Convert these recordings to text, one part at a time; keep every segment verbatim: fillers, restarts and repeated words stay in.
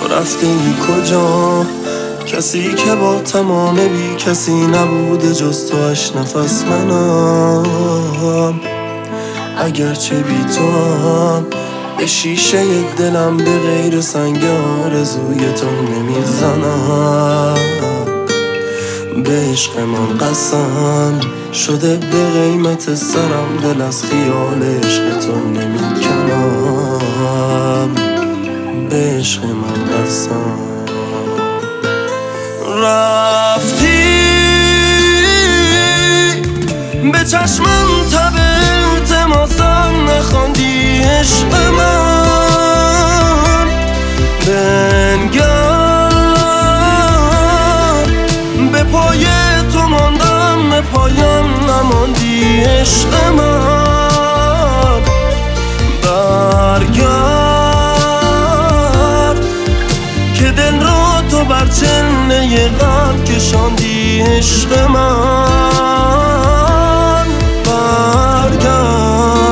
رفته ای کجا؟ کسی که با تمام بی کسی نبوده جز توش نفس منم. اگرچه بی تو هم به شیشه دلم به غیر سنگ آرزوی تو نمیزنم. به عشق من قسم شده به قیمت سرم، دل از خیال عشق تو نمیکنم. به عشق من قسم. رفتی به چشمم تب التماسم نخواندی عشق من. بنگر به پای تو ماندم، به پایم نماندی عشق من. برگرد که دل را تو بر چله غم کشاندی عشق من. برگرد.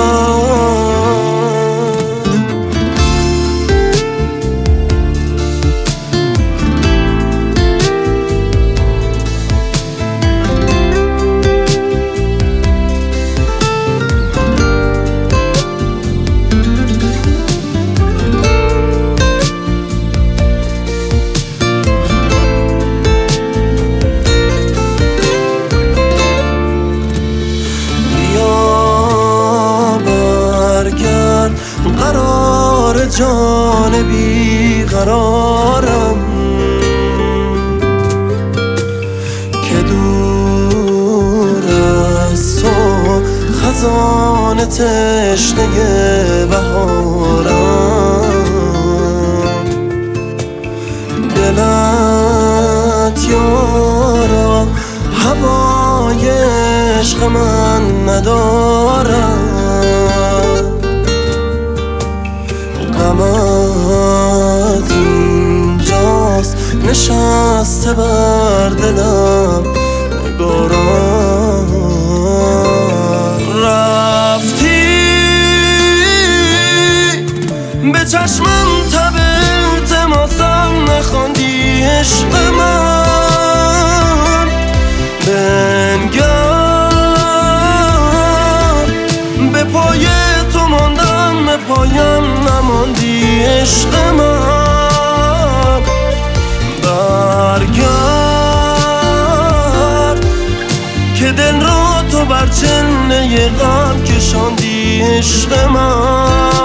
قرار جان بی قرارم که دور از تو خزان تشنه بهارم. دلت یارا هوای عشق من ندارم. غمت اینجاست نشسته بر دلم نگارم. رفتی به چشمم تب التماسم نخواندی عشق من. بنگر به پای تو ماندم، به پایم نماندی عشق من. برگرد که دل را تو بر چله غم کشاندی عشق من.